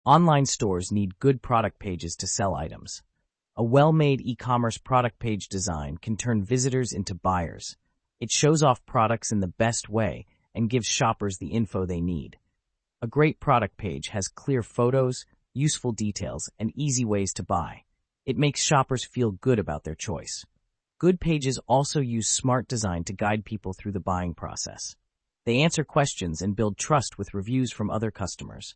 Online stores need good product pages to sell items. A well-made e-commerce product page design can turn visitors into buyers. It shows off products in the best way and gives shoppers the info they need. A great product page has clear photos, useful details, and easy ways to buy. It makes shoppers feel good about their choice. Good pages also use smart design to guide people through the buying process. They answer questions and build trust with reviews from other customers.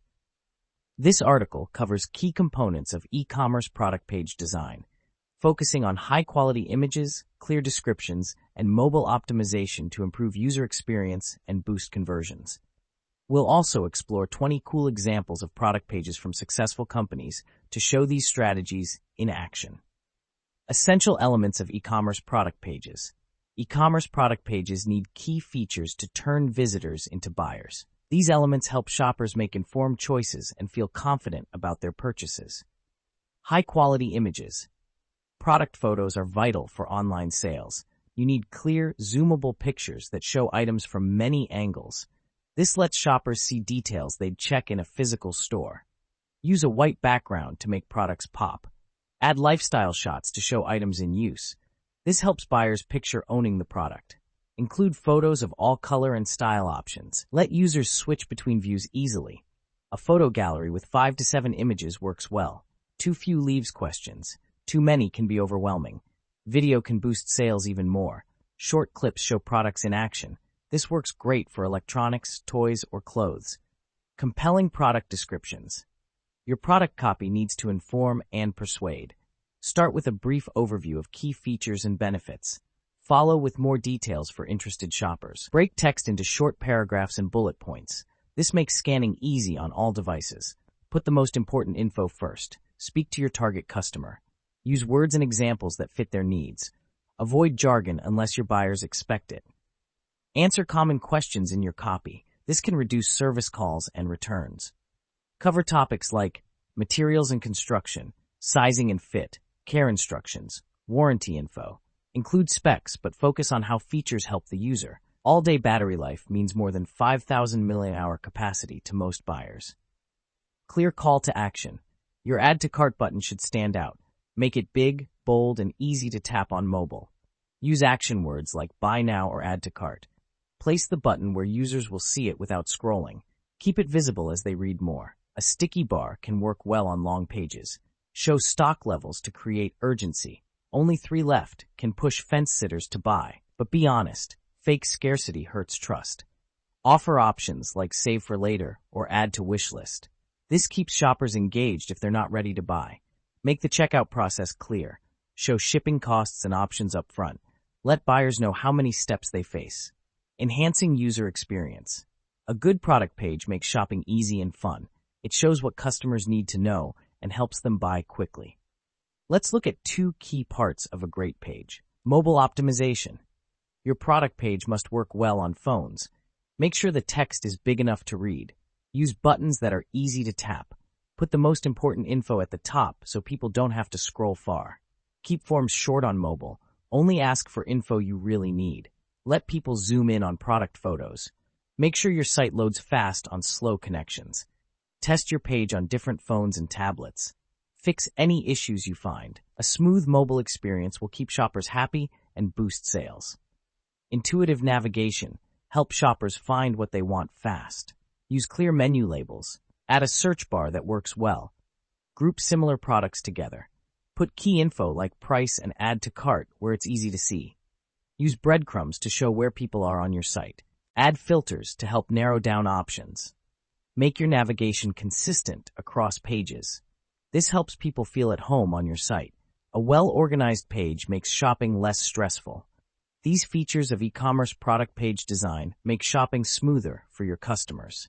This article covers key components of e-commerce product page design, focusing on high-quality images, clear descriptions, and mobile optimization to improve user experience and boost conversions. We'll also explore 20 cool examples of product pages from successful companies to show these strategies in action. Essential elements of e-commerce product pages. E-commerce product pages need key features to turn visitors into buyers. These elements help shoppers make informed choices and feel confident about their purchases. High-quality images. Product photos are vital for online sales. You need clear, zoomable pictures that show items from many angles. This lets shoppers see details they'd check in a physical store. Use a white background to make products pop. Add lifestyle shots to show items in use. This helps buyers picture owning the product. Include photos of all color and style options. Let users switch between views easily. A photo gallery with 5 to 7 images works well. Too few leaves questions. Too many can be overwhelming. Video can boost sales even more. Short clips show products in action. This works great for electronics, toys, or clothes. Compelling product descriptions. Your product copy needs to inform and persuade. Start with a brief overview of key features and benefits. Follow with more details for interested shoppers. Break text into short paragraphs and bullet points. This makes scanning easy on all devices. Put the most important info first. Speak to your target customer. Use words and examples that fit their needs. Avoid jargon unless your buyers expect it. Answer common questions in your copy. This can reduce service calls and returns. Cover topics like materials and construction, sizing and fit, care instructions, warranty info. Include specs, but focus on how features help the user. All-day battery life means more than 5,000 mAh capacity to most buyers. Clear call to action. Your Add to Cart button should stand out. Make it big, bold, and easy to tap on mobile. Use action words like Buy Now or Add to Cart. Place the button where users will see it without scrolling. Keep it visible as they read more. A sticky bar can work well on long pages. Show stock levels to create urgency. Only 3 left can push fence sitters to buy. But be honest, fake scarcity hurts trust. Offer options like Save for Later or Add to Wish List. This keeps shoppers engaged if they're not ready to buy. Make the checkout process clear. Show shipping costs and options up front. Let buyers know how many steps they face. Enhancing user experience. A good product page makes shopping easy and fun. It shows what customers need to know and helps them buy quickly. Let's look at 2 key parts of a great page. Mobile optimization. Your product page must work well on phones. Make sure the text is big enough to read. Use buttons that are easy to tap. Put the most important info at the top so people don't have to scroll far. Keep forms short on mobile. Only ask for info you really need. Let people zoom in on product photos. Make sure your site loads fast on slow connections. Test your page on different phones and tablets. Fix any issues you find. A smooth mobile experience will keep shoppers happy and boost sales. Intuitive navigation. Help shoppers find what they want fast. Use clear menu labels. Add a search bar that works well. Group similar products together. Put key info like price and Add to Cart where it's easy to see. Use breadcrumbs to show where people are on your site. Add filters to help narrow down options. Make your navigation consistent across pages. This helps people feel at home on your site. A well-organized page makes shopping less stressful. These features of e-commerce product page design make shopping smoother for your customers.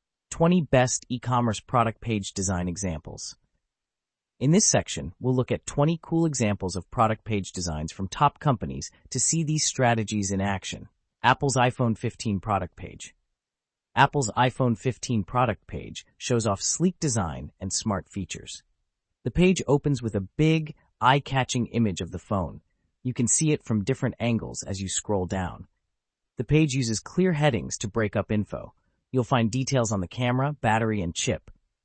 20 best e-commerce product page design examples. In this section, we'll look at 20 cool examples of product page designs from top companies to see these strategies in action. Apple's iPhone 15 product page. Apple's iPhone 15 product page shows off sleek design and smart features. The page opens with a big, eye-catching image of the phone. You can see it from different angles as you scroll down. The page uses clear headings to break up info. You'll find details on the camera, battery, and chip.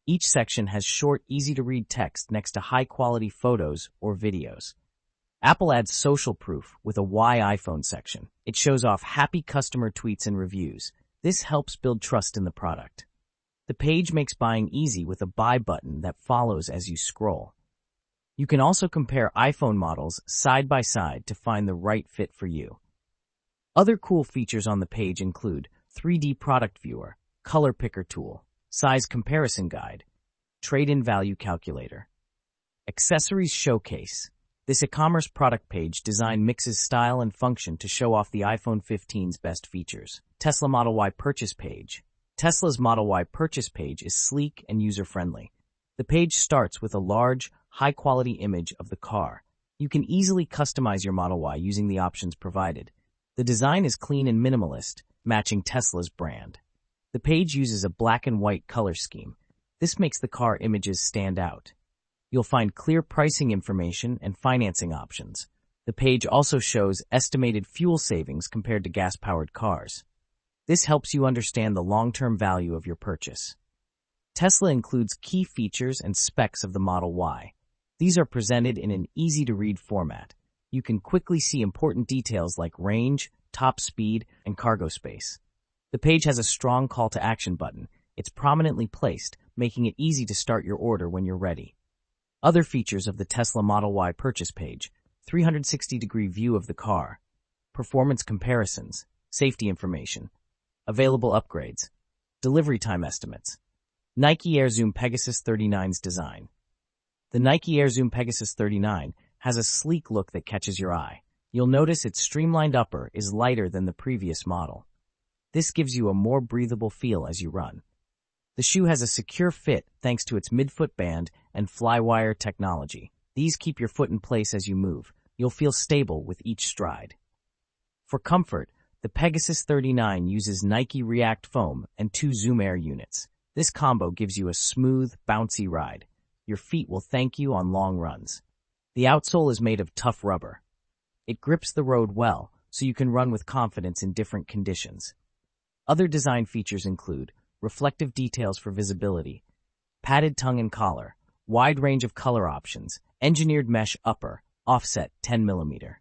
Each section has short, easy-to-read text next to high-quality photos or videos. Apple adds social proof with a Why iPhone section. It shows off happy customer tweets and reviews. This helps build trust in the product. The page makes buying easy with a buy button that follows as you scroll. You can also compare iPhone models side by side to find the right fit for you. Other cool features on the page include 3D product viewer, color picker tool, size comparison guide, trade-in value calculator, accessories showcase. This e-commerce product page design mixes style and function to show off the iPhone 15's best features. Tesla Model Y purchase page. Tesla's Model Y purchase page is sleek and user-friendly. The page starts with a large, high-quality image of the car. You can easily customize your Model Y using the options provided. The design is clean and minimalist, matching Tesla's brand. The page uses a black and white color scheme. This makes the car images stand out. You'll find clear pricing information and financing options. The page also shows estimated fuel savings compared to gas-powered cars. This helps you understand the long-term value of your purchase. Tesla includes key features and specs of the Model Y. These are presented in an easy-to-read format. You can quickly see important details like range, top speed, and cargo space. The page has a strong call to action button. It's prominently placed, making it easy to start your order when you're ready. Other features of the Tesla Model Y purchase page: 360-degree view of the car, performance comparisons, safety information, available upgrades, delivery time estimates. Nike Air Zoom Pegasus 39's design. The Nike Air Zoom Pegasus 39 has a sleek look that catches your eye. You'll notice its streamlined upper is lighter than the previous model. This gives you a more breathable feel as you run. The shoe has a secure fit thanks to its midfoot band and Flywire technology. These keep your foot in place as you move. You'll feel stable with each stride. For comfort, the Pegasus 39 uses Nike React foam and 2 Zoom Air units. This combo gives you a smooth, bouncy ride. Your feet will thank you on long runs. The outsole is made of tough rubber. It grips the road well, so you can run with confidence in different conditions. Other design features include reflective details for visibility, padded tongue and collar, wide range of color options, engineered mesh upper, offset 10 mm.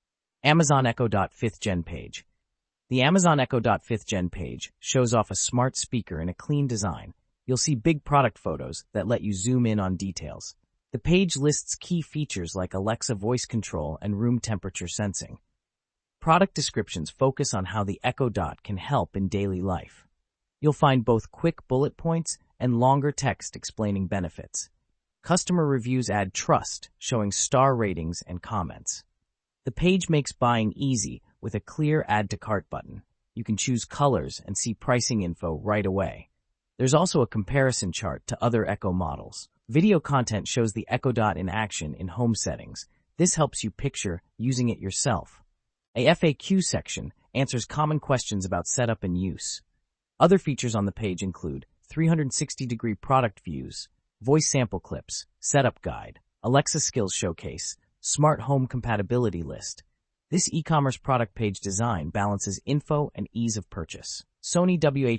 Amazon Echo Dot 5th Gen page. The Amazon Echo Dot 5th Gen page shows off a smart speaker in a clean design. You'll see big product photos that let you zoom in on details. The page lists key features like Alexa voice control and room temperature sensing. Product descriptions focus on how the Echo Dot can help in daily life. You'll find both quick bullet points and longer text explaining benefits. Customer reviews add trust, showing star ratings and comments. The page makes buying easy with a clear Add to Cart button. You can choose colors and see pricing info right away. There's also a comparison chart to other Echo models. Video content shows the Echo Dot in action in home settings. This helps you picture using it yourself. A FAQ section answers common questions about setup and use. Other features on the page include 360-degree product views, voice sample clips, setup guide, Alexa skills showcase, smart home compatibility list. This e-commerce product page design balances info and ease of purchase. Sony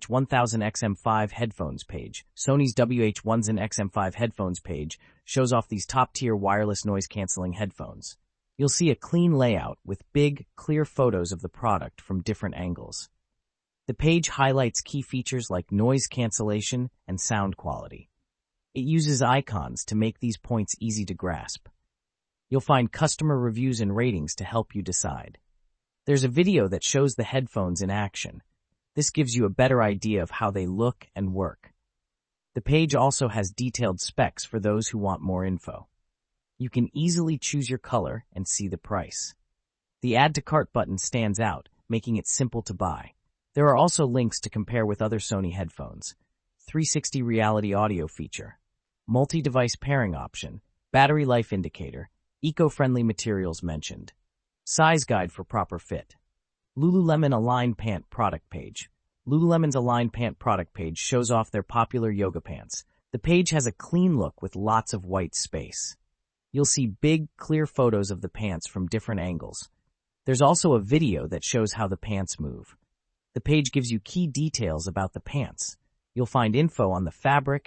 WH-1000XM5 headphones page. Sony's WH-1000XM5 headphones page shows off these top-tier wireless noise-canceling headphones. You'll see a clean layout with big, clear photos of the product from different angles. The page highlights key features like noise cancellation and sound quality. It uses icons to make these points easy to grasp. You'll find customer reviews and ratings to help you decide. There's a video that shows the headphones in action. This gives you a better idea of how they look and work. The page also has detailed specs for those who want more info. You can easily choose your color and see the price. The Add to Cart button stands out, making it simple to buy. There are also links to compare with other Sony headphones. 360 reality audio feature, multi-device pairing option, battery life indicator, eco-friendly materials mentioned. Size guide for proper fit. Lululemon Align Pant product page. Lululemon's Align Pant product page shows off their popular yoga pants. The page has a clean look with lots of white space. You'll see big, clear photos of the pants from different angles. There's also a video that shows how the pants move. The page gives you key details about the pants. You'll find info on the fabric,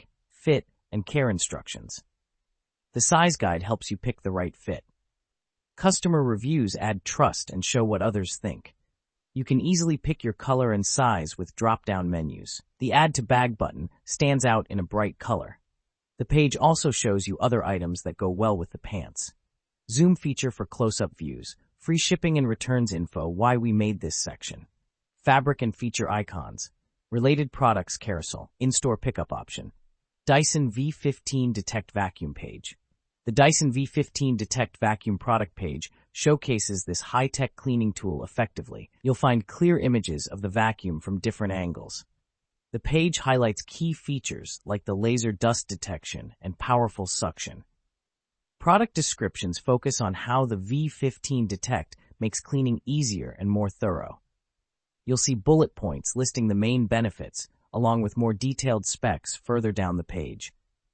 fit, and care instructions. The size guide helps you pick the right fit. Customer reviews add trust and show what others think. You can easily pick your color and size with drop-down menus. The Add to Bag button stands out in a bright color. The page also shows you other items that go well with the pants. Zoom feature for close-up views. Free shipping and returns info. Why we made this section. Fabric and feature icons. Related products carousel. In-store pickup option. Dyson V15 Detect Vacuum page. The Dyson V15 Detect Vacuum product page showcases this high-tech cleaning tool effectively. You'll find clear images of the vacuum from different angles. The page highlights key features like the laser dust detection and powerful suction. Product descriptions focus on how the V15 Detect makes cleaning easier and more thorough. You'll see bullet points listing the main benefits, along with more detailed specs further down the page.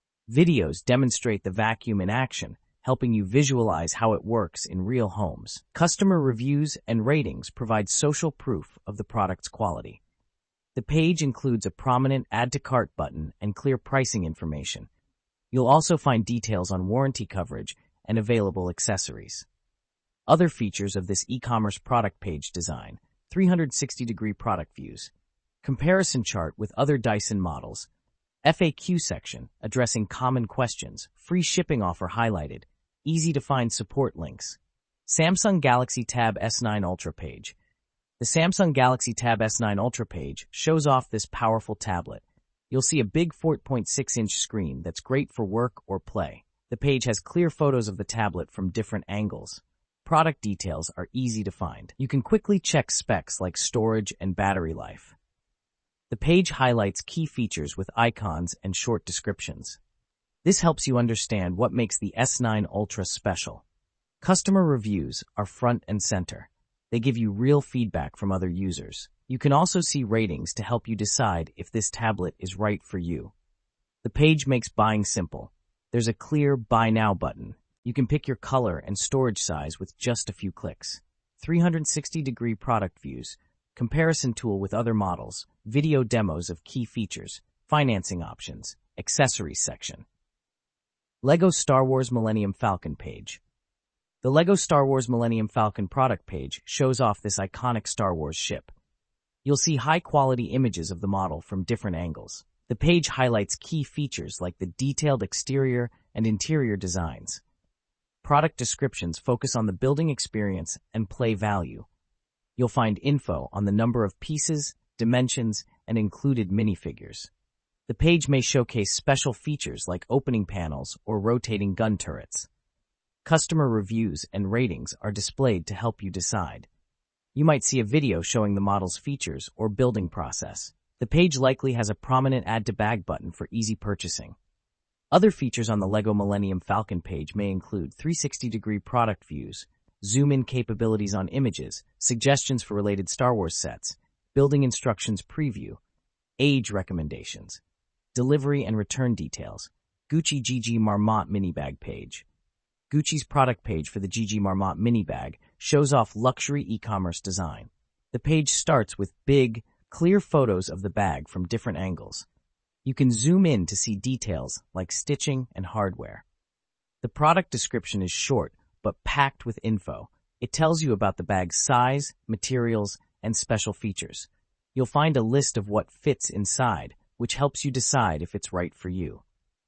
Videos demonstrate the vacuum in action, helping you visualize how it works in real homes. Customer reviews and ratings provide social proof of the product's quality. The page includes a prominent Add to Cart button and clear pricing information. You'll also find details on warranty coverage and available accessories. Other features of this e-commerce product page design: 360-degree product views, comparison chart with other Dyson models, FAQ section addressing common questions, free shipping offer highlighted, easy-to-find support links. Samsung Galaxy Tab S9 Ultra page. The Samsung Galaxy Tab S9 Ultra page shows off this powerful tablet. You'll see a big 4.6-inch screen that's great for work or play. The page has clear photos of the tablet from different angles. Product details are easy to find. You can quickly check specs like storage and battery life. The page highlights key features with icons and short descriptions. This helps you understand what makes the S9 Ultra special. Customer reviews are front and center. They give you real feedback from other users. You can also see ratings to help you decide if this tablet is right for you. The page makes buying simple. There's a clear Buy Now button. You can pick your color and storage size with just a few clicks. 360-degree product views, comparison tool with other models, video demos of key features, financing options, accessories section. LEGO Star Wars Millennium Falcon page. The LEGO Star Wars Millennium Falcon product page shows off this iconic Star Wars ship. You'll see high-quality images of the model from different angles. The page highlights key features like the detailed exterior and interior designs. Product descriptions focus on the building experience and play value. You'll find info on the number of pieces, dimensions, and included minifigures. The page may showcase special features like opening panels or rotating gun turrets. Customer reviews and ratings are displayed to help you decide. You might see a video showing the model's features or building process. The page likely has a prominent Add to Bag button for easy purchasing. Other features on the LEGO Millennium Falcon page may include 360-degree product views, zoom-in capabilities on images, suggestions for related Star Wars sets, building instructions preview, age recommendations, delivery and return details, Gucci GG Marmot mini bag page. Gucci's product page for the GG Marmot mini bag shows off luxury e-commerce design. The page starts with big, clear photos of the bag from different angles. You can zoom in to see details like stitching and hardware. The product description is short, but packed with info. It tells you about the bag's size, materials, and special features. You'll find a list of what fits inside, which helps you decide if it's right for you.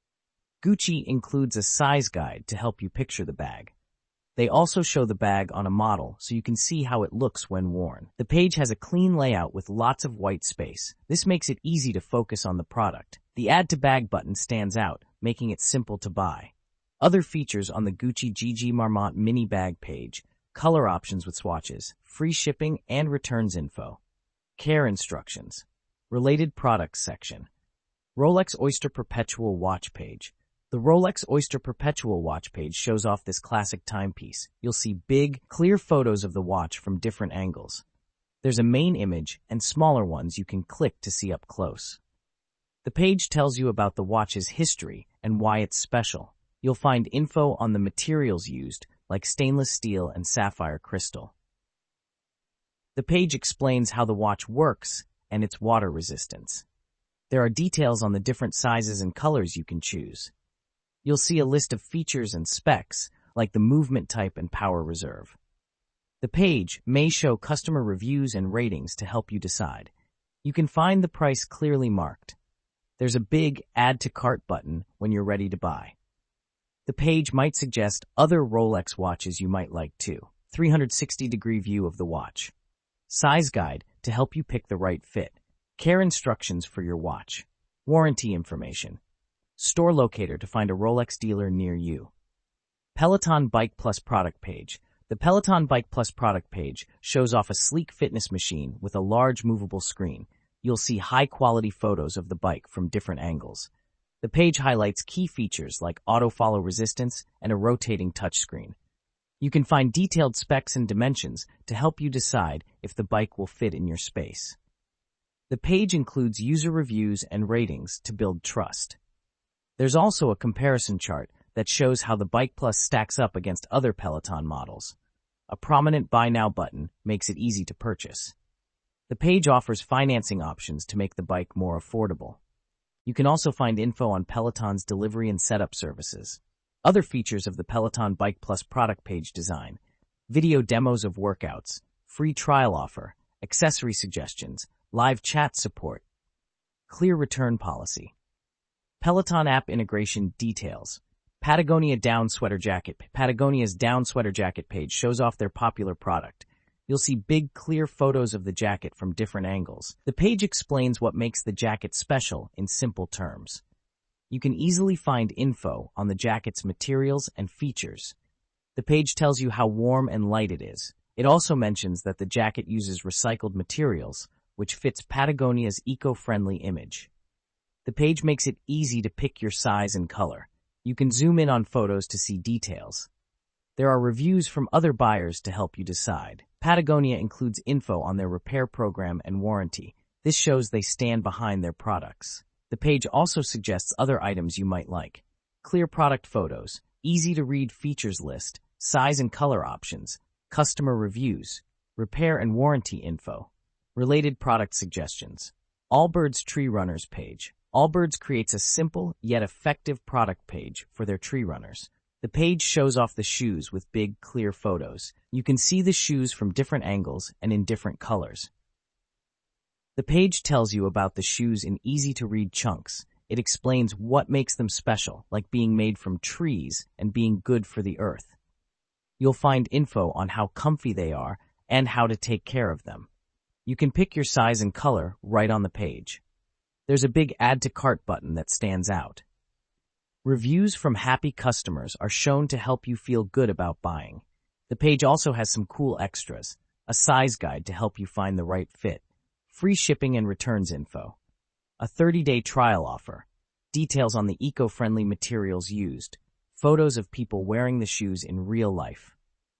Gucci includes a size guide to help you picture the bag. They also show the bag on a model so you can see how it looks when worn. The page has a clean layout with lots of white space. This makes it easy to focus on the product. The Add to Bag button stands out, making it simple to buy. Other features on the Gucci GG Marmot mini bag page: color options with swatches, free shipping and returns info, care instructions, related products section, Rolex Oyster Perpetual watch page. The Rolex Oyster Perpetual watch page shows off this classic timepiece. You'll see big, clear photos of the watch from different angles. There's a main image and smaller ones you can click to see up close. The page tells you about the watch's history and why it's special. You'll find info on the materials used, like stainless steel and sapphire crystal. The page explains how the watch works and its water resistance. There are details on the different sizes and colors you can choose. You'll see a list of features and specs, like the movement type and power reserve. The page may show customer reviews and ratings to help you decide. You can find the price clearly marked. There's a big Add to Cart button when you're ready to buy. The page might suggest other Rolex watches you might like too. 360-degree view of the watch. Size guide to help you pick the right fit. Care instructions for your watch. Warranty information. Store locator to find a Rolex dealer near you. Peloton Bike Plus product page. The Peloton Bike Plus product page shows off a sleek fitness machine with a large movable screen. You'll see high-quality photos of the bike from different angles. The page highlights key features like auto-follow resistance and a rotating touchscreen. You can find detailed specs and dimensions to help you decide if the bike will fit in your space. The page includes user reviews and ratings to build trust. There's also a comparison chart that shows how the Bike Plus stacks up against other Peloton models. A prominent Buy Now button makes it easy to purchase. The page offers financing options to make the bike more affordable. You can also find info on Peloton's delivery and setup services. Other features of the Peloton Bike Plus product page design: video demos of workouts, free trial offer, accessory suggestions, live chat support, clear return policy. Peloton app integration details. Patagonia down sweater jacket. Patagonia's down sweater jacket page shows off their popular product. You'll see big, clear photos of the jacket from different angles. The page explains what makes the jacket special in simple terms. You can easily find info on the jacket's materials and features. The page tells you how warm and light it is. It also mentions that the jacket uses recycled materials, which fits Patagonia's eco-friendly image. The page makes it easy to pick your size and color. You can zoom in on photos to see details. There are reviews from other buyers to help you decide. Patagonia includes info on their repair program and warranty. This shows they stand behind their products. The page also suggests other items you might like. Clear product photos, easy-to-read features list, size and color options, customer reviews, repair and warranty info, related product suggestions. Allbirds Tree Runners page. Allbirds creates a simple yet effective product page for their tree runners. The page shows off the shoes with big, clear photos. You can see the shoes from different angles and in different colors. The page tells you about the shoes in easy-to-read chunks. It explains what makes them special, like being made from trees and being good for the earth. You'll find info on how comfy they are and how to take care of them. You can pick your size and color right on the page. There's a big Add to Cart button that stands out. Reviews from happy customers are shown to help you feel good about buying. The page also has some cool extras, a size guide to help you find the right fit, free shipping and returns info, a 30-day trial offer, details on the eco-friendly materials used, photos of people wearing the shoes in real life.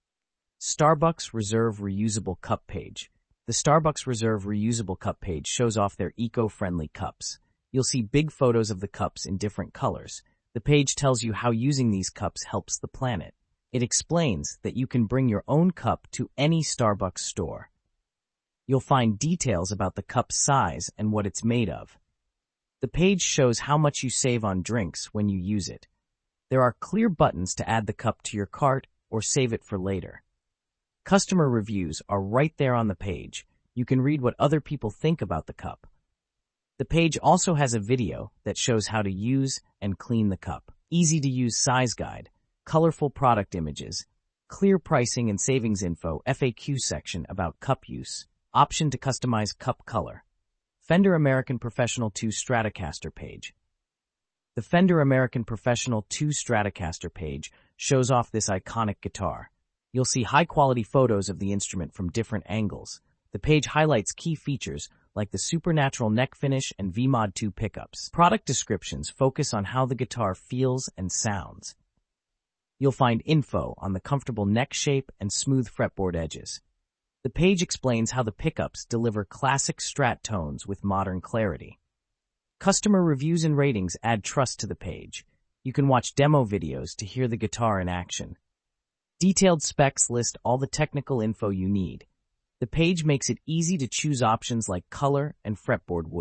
Starbucks Reserve Reusable Cup page. The Starbucks Reserve Reusable Cup page shows off their eco-friendly cups. You'll see big photos of the cups in different colors. The page tells you how using these cups helps the planet. It explains that you can bring your own cup to any Starbucks store. You'll find details about the cup's size and what it's made of. The page shows how much you save on drinks when you use it. There are clear buttons to add the cup to your cart or save it for later. Customer reviews are right there on the page. You can read what other people think about the cup. The page also has a video that shows how to use and clean the cup. Easy-to-use size guide, colorful product images, clear pricing and savings info, FAQ section about cup use, option to customize cup color. Fender American Professional 2 Stratocaster page. The Fender American Professional 2 Stratocaster page shows off this iconic guitar. You'll see high-quality photos of the instrument from different angles. The page highlights key features like the supernatural neck finish and V-Mod 2 pickups. Product descriptions focus on how the guitar feels and sounds. You'll find info on the comfortable neck shape and smooth fretboard edges. The page explains how the pickups deliver classic Strat tones with modern clarity. Customer reviews and ratings add trust to the page. You can watch demo videos to hear the guitar in action. Detailed specs list all the technical info you need. The page makes it easy to choose options like color and fretboard wood.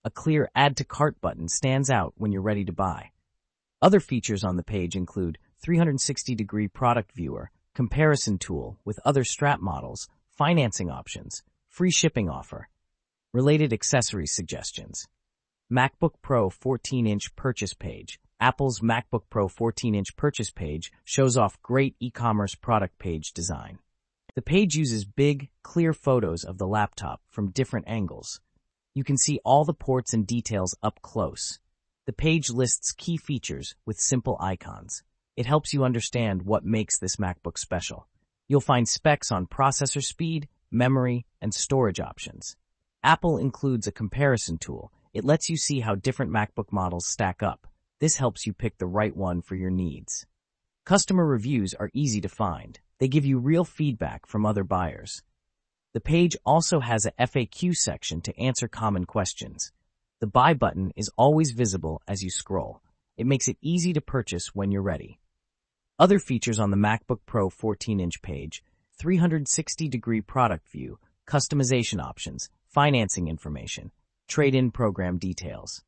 A clear Add to Cart button stands out when you're ready to buy. Other features on the page include 360-degree product viewer, comparison tool with other strap models, financing options, free shipping offer, related accessories suggestions. MacBook Pro 14-inch purchase page. Apple's MacBook Pro 14-inch purchase page shows off great e-commerce product page design. The page uses big, clear photos of the laptop from different angles. You can see all the ports and details up close. The page lists key features with simple icons. It helps you understand what makes this MacBook special. You'll find specs on processor speed, memory, and storage options. Apple includes a comparison tool. It lets you see how different MacBook models stack up. This helps you pick the right one for your needs. Customer reviews are easy to find. They give you real feedback from other buyers. The page also has a FAQ section to answer common questions. The buy button is always visible as you scroll. It makes it easy to purchase when you're ready. Other features on the MacBook Pro 14-inch page: 360-degree product view, customization options, financing information, trade-in program details.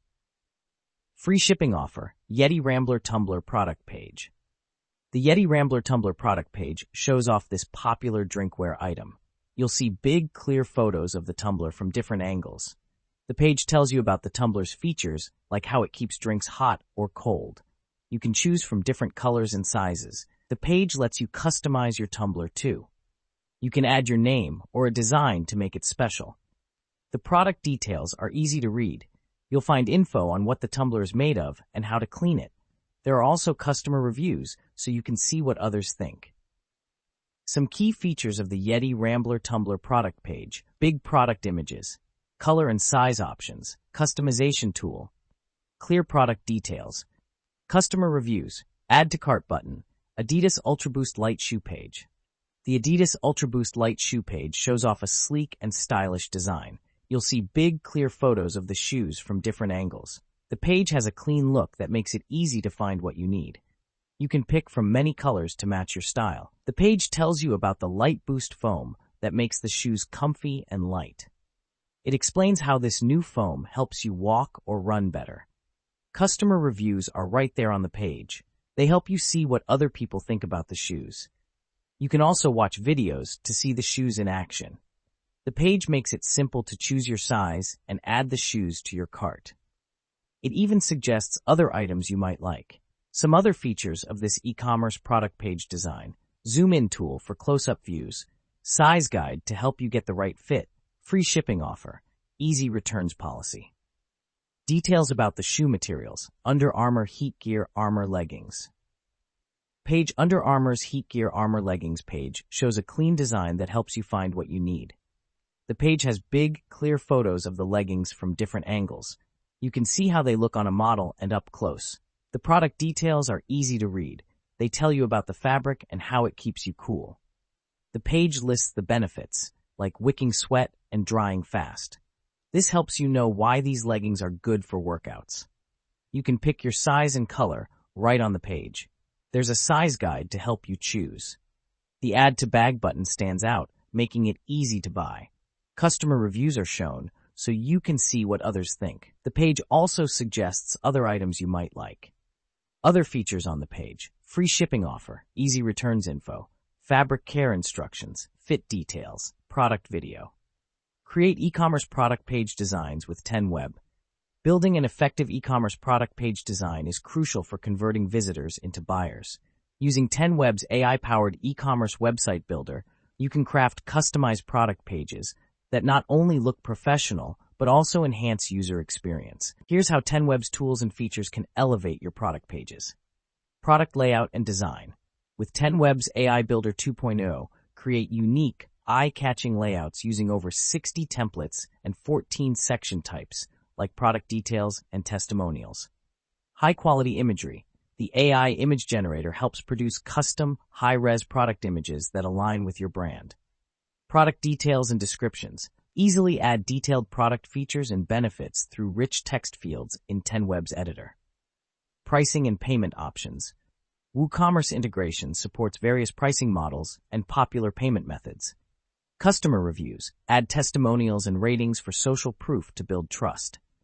Free shipping offer, Yeti Rambler Tumbler product page. The Yeti Rambler Tumbler product page shows off this popular drinkware item. You'll see big, clear photos of the tumbler from different angles. The page tells you about the tumbler's features, like how it keeps drinks hot or cold. You can choose from different colors and sizes. The page lets you customize your tumbler too. You can add your name or a design to make it special. The product details are easy to read. You'll find info on what the tumbler is made of and how to clean it. There are also customer reviews, so you can see what others think. Some key features of the Yeti Rambler Tumbler product page: big product images, color and size options, customization tool, clear product details, customer reviews, add to cart button, Adidas Ultraboost Light shoe page. The Adidas Ultraboost Light shoe page shows off a sleek and stylish design. You'll see big, clear photos of the shoes from different angles. The page has a clean look that makes it easy to find what you need. You can pick from many colors to match your style. The page tells you about the Light Boost foam that makes the shoes comfy and light. It explains how this new foam helps you walk or run better. Customer reviews are right there on the page. They help you see what other people think about the shoes. You can also watch videos to see the shoes in action. The page makes it simple to choose your size and add the shoes to your cart. It even suggests other items you might like. Some other features of this e-commerce product page design: zoom-in tool for close-up views, size guide to help you get the right fit, free shipping offer, easy returns policy. Details about the shoe materials: Under Armour HeatGear Armor Leggings. Page Under Armour's HeatGear Armor Leggings page shows a clean design that helps you find what you need. The page has big, clear photos of the leggings from different angles. You can see how they look on a model and up close. The product details are easy to read. They tell you about the fabric and how it keeps you cool. The page lists the benefits, like wicking sweat and drying fast. This helps you know why these leggings are good for workouts. You can pick your size and color right on the page. There's a size guide to help you choose. The Add to Bag button stands out, making it easy to buy. Customer reviews are shown, so you can see what others think. The page also suggests other items you might like. Other features on the page: free shipping offer, easy returns info, fabric care instructions, fit details, product video. Create e-commerce product page designs with 10Web. Building an effective e-commerce product page design is crucial for converting visitors into buyers. Using 10Web's AI-powered e-commerce website builder, you can craft customized product pages that not only look professional, but also enhance user experience. Here's how 10Web's tools and features can elevate your product pages. Product layout and design. With 10Web's AI Builder 2.0, create unique, eye-catching layouts using over 60 templates and 14 section types, like product details and testimonials. High-quality imagery. The AI image generator helps produce custom, high-res product images that align with your brand. Product details and descriptions. Easily add detailed product features and benefits through rich text fields in 10Web's editor. Pricing and payment options. WooCommerce integration supports various pricing models and popular payment methods. Customer reviews. Add testimonials and ratings for social proof to build trust.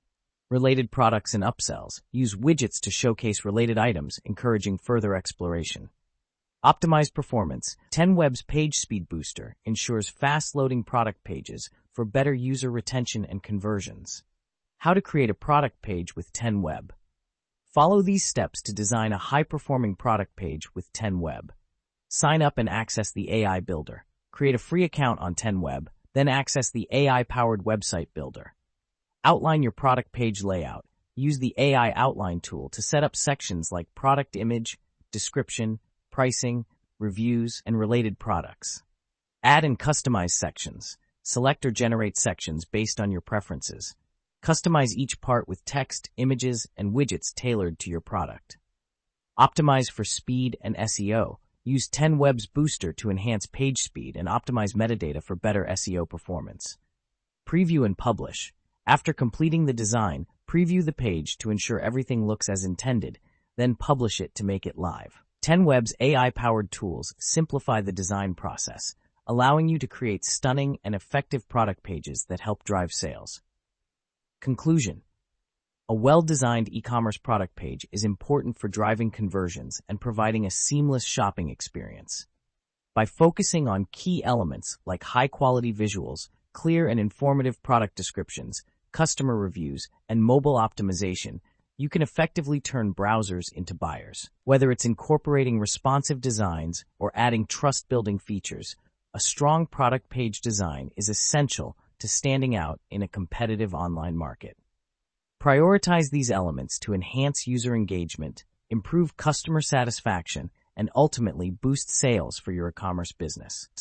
Related products and upsells. Use widgets to showcase related items, encouraging further exploration. Optimize performance. 10Web's Page Speed Booster ensures fast-loading product pages for better user retention and conversions. How to create a product page with 10Web. Follow these steps to design a high-performing product page with 10Web. Sign up and access the AI Builder. Create a free account on 10Web, then access the AI-powered website builder. Outline your product page layout. Use the AI Outline tool to set up sections like product image, description, pricing, reviews, and related products. Add and customize sections. Select or generate sections based on your preferences. Customize each part with text, images, and widgets tailored to your product. Optimize for speed and SEO. Use 10Web's Booster to enhance page speed and optimize metadata for better SEO performance. Preview and publish. After completing the design, preview the page to ensure everything looks as intended, then publish it to make it live. 10Web's AI-powered tools simplify the design process, allowing you to create stunning and effective product pages that help drive sales. Conclusion. A well-designed e-commerce product page is important for driving conversions and providing a seamless shopping experience. By focusing on key elements like high-quality visuals, clear and informative product descriptions, customer reviews, and mobile optimization, you can effectively turn browsers into buyers. Whether it's incorporating responsive designs or adding trust-building features, a strong product page design is essential to standing out in a competitive online market. Prioritize these elements to enhance user engagement, improve customer satisfaction, and ultimately boost sales for your e-commerce business.